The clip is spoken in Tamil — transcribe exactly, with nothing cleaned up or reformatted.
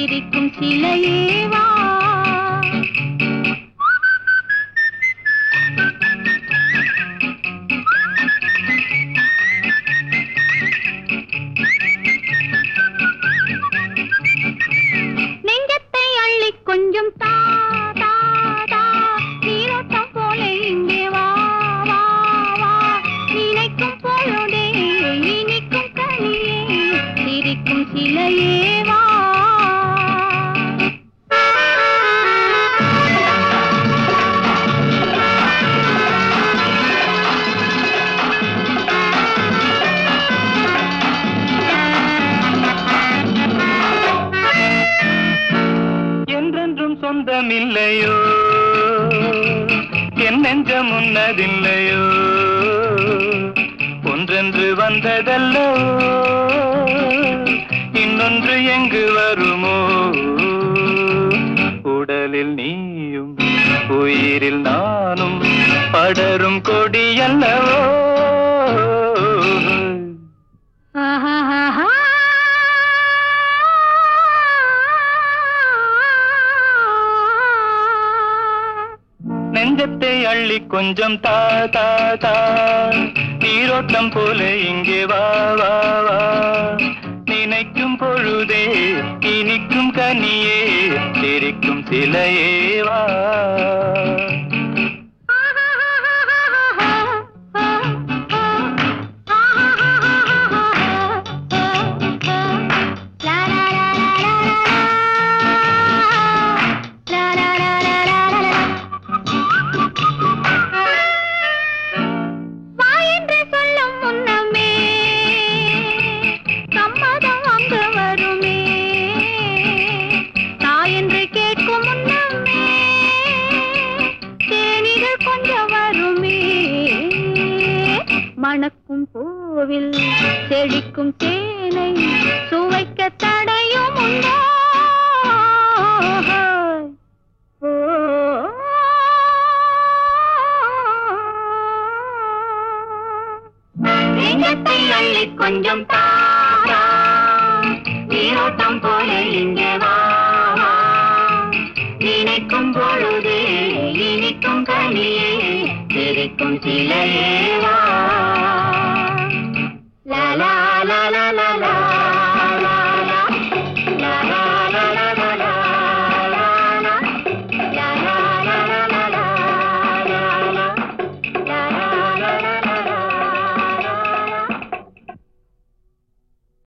சிரிக்கும் சிலையேவா. நெஞ்சத்தை அள்ளி கொஞ்சம் தா தா தா, நீரோட்டம் போல இங்கே வா வா வா. நினைக்கும் பொழுதே இனிக்கும் கனியே, சிரிக்கும் சிலையேவா. என்றென்றும் சொந்தமில்லையோ, என் நெஞ்சம் உன்னதில்லையோ. ஒன்றென்று வந்ததல்லோ, இன்னொன்று எங்கு வருமோ. உடலில் நீயும் உயிரில் நானும் படரும் கொடியல்லவோ. நெஞ்சத்தை அள்ளி கொஞ்சம் தா தா தா, நீரோட்டம் போல இங்கே வா வா வா. நினைக்கும் பொழுதே இனிக்கும் கனியே, சிரிக்கும் சிலையேவா. மணக்கும் பூவில் செழிக்கும் தேனை சுவைக்க தடையும் உண்டோ. நெஞ்சத்தை அள்ளி கொஞ்சம் தாரா, நீரோட்டம் போல இங்கே வா வா. நினைக்கும் பொழுதே இனிக்கும் கனியே, சிரிக்கும் சிலையேவா.